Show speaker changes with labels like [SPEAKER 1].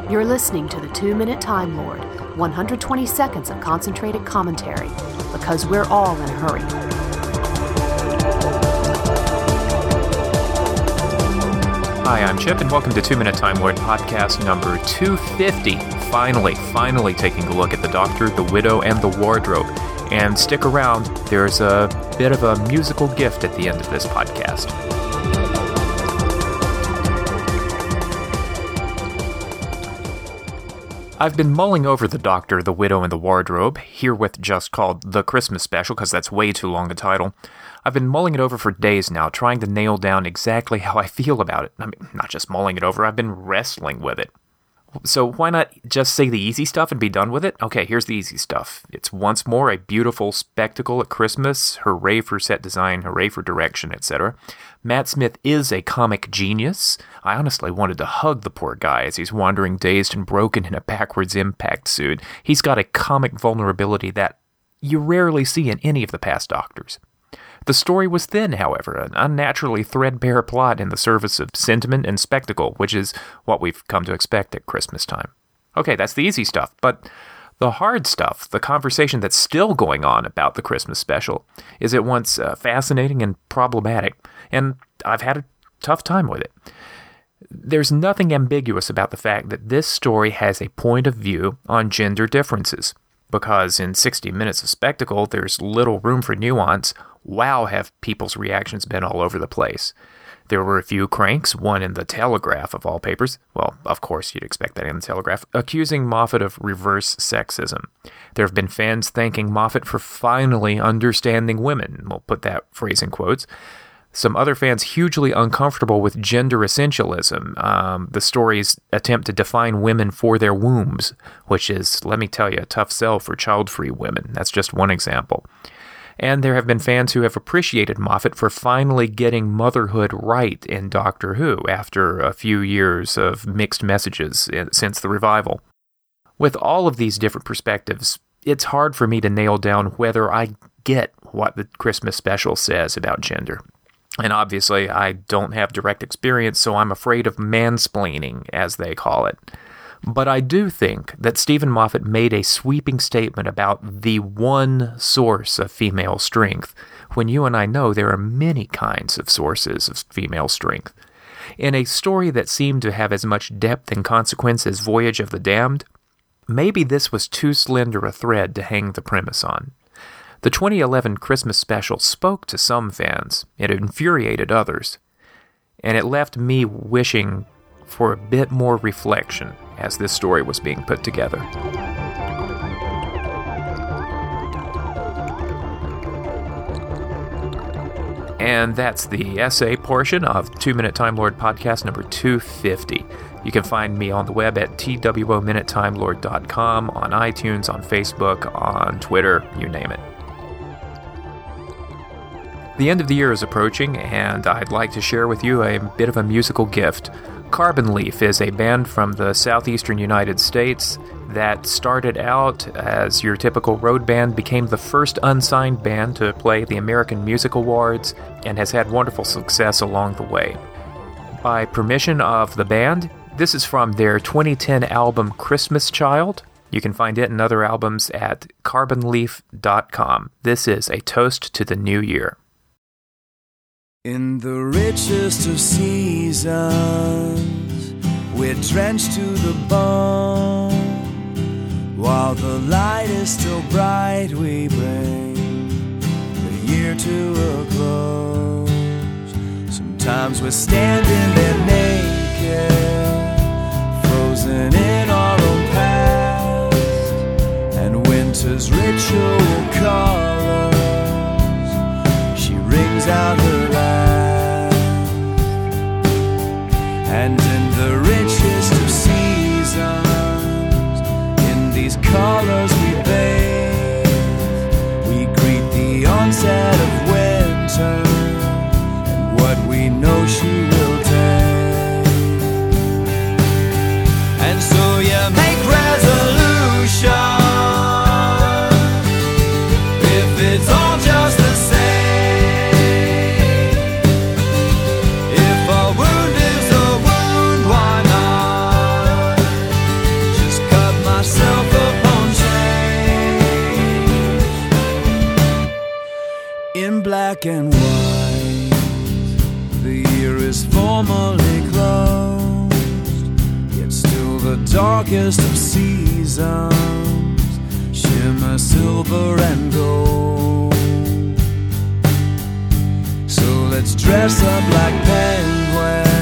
[SPEAKER 1] You're listening to the 2-Minute Time Lord, 120 seconds of concentrated commentary, because we're all in a hurry.
[SPEAKER 2] Hi, I'm Chip, and welcome to 2-Minute Time Lord podcast number 250. Finally taking a look at The Doctor, the Widow, and the Wardrobe. And stick around, there's a bit of a musical gift at the end of this podcast. I've been mulling over The Doctor, the Widow, and the Wardrobe, herewith just called The Christmas Special, because that's way too long a title. I've been mulling it over for days now, trying to nail down exactly how I feel about it. I mean, not just mulling it over, I've been wrestling with it. So why not just say the easy stuff and be done with it? Okay, here's the easy stuff. It's once more a beautiful spectacle at Christmas. Hooray for set design, hooray for direction, etc. Matt Smith is a comic genius. I honestly wanted to hug the poor guy as he's wandering dazed and broken in a backwards impact suit. He's got a comic vulnerability that you rarely see in any of the past Doctors. The story was thin, however, an unnaturally threadbare plot in the service of sentiment and spectacle, which is what we've come to expect at Christmas time. Okay, that's the easy stuff, but the hard stuff, the conversation that's still going on about the Christmas special, is at once fascinating and problematic, and I've had a tough time with it. There's nothing ambiguous about the fact that this story has a point of view on gender differences, because in 60 minutes of spectacle, there's little room for nuance. Wow, have people's reactions been all over the place. There were a few cranks, one in the Telegraph of all papers, well, of course you'd expect that in the Telegraph, accusing Moffat of reverse sexism. There have been fans thanking Moffat for finally understanding women, we'll put that phrase in quotes. Some other fans hugely uncomfortable with gender essentialism, the story's attempt to define women for their wombs, which is, let me tell you, a tough sell for child-free women. That's just one example. And there have been fans who have appreciated Moffat for finally getting motherhood right in Doctor Who after a few years of mixed messages since the revival. With all of these different perspectives, it's hard for me to nail down whether I get what the Christmas special says about gender. And obviously, I don't have direct experience, so I'm afraid of mansplaining, as they call it. But I do think that Stephen Moffat made a sweeping statement about the one source of female strength, when you and I know there are many kinds of sources of female strength. In a story that seemed to have as much depth and consequence as Voyage of the Damned, maybe this was too slender a thread to hang the premise on. The 2011 Christmas special spoke to some fans, it infuriated others, and it left me wishing for a bit more reflection as this story was being put together. And that's the essay portion of 2-Minute Time Lord podcast number 250. You can find me on the web at twominutetimelord.com, on iTunes, on Facebook, on Twitter, you name it. The end of the year is approaching, and I'd like to share with you a bit of a musical gift. Carbon Leaf is a band from the southeastern United States that started out as your typical road band, became the first unsigned band to play the American Music Awards, and has had wonderful success along the way. By permission of the band, this is from their 2010 album Christmas Child. You can find it and other albums at carbonleaf.com. This is a toast to the new year.
[SPEAKER 3] In the richest of seasons, we're drenched to the bone. While the light is still bright, we bring the year to a close. Sometimes we're standing there naked, frozen in our own past, and winter's ritual colors, she rings out her last. And in the richest of seasons, in these colors we bathe, we greet the onset of winter and what we know she will take. And so you make resolutions if it's all just the same. If a wound is a wound, why not black and white. The year is formally closed, yet still the darkest of seasons shimmer silver and gold. So let's dress up like penguins